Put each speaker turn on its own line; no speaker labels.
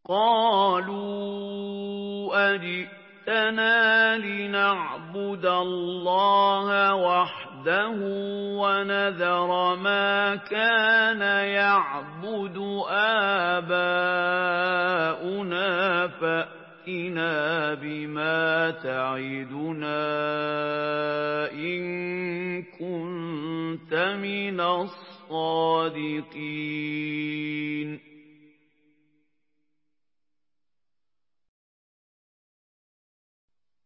قَالُوا أَجِئْتَنَا لِنَعْبُدَ اللَّهَ وَحْدَهُ وَنَذَرَ مَا كَانَ يَعْبُدُ آبَاؤُنَا فَأْتِنَا بِمَا تَعِدُنَا إِن كُنتَ مِنَ الصَّادِقِينَ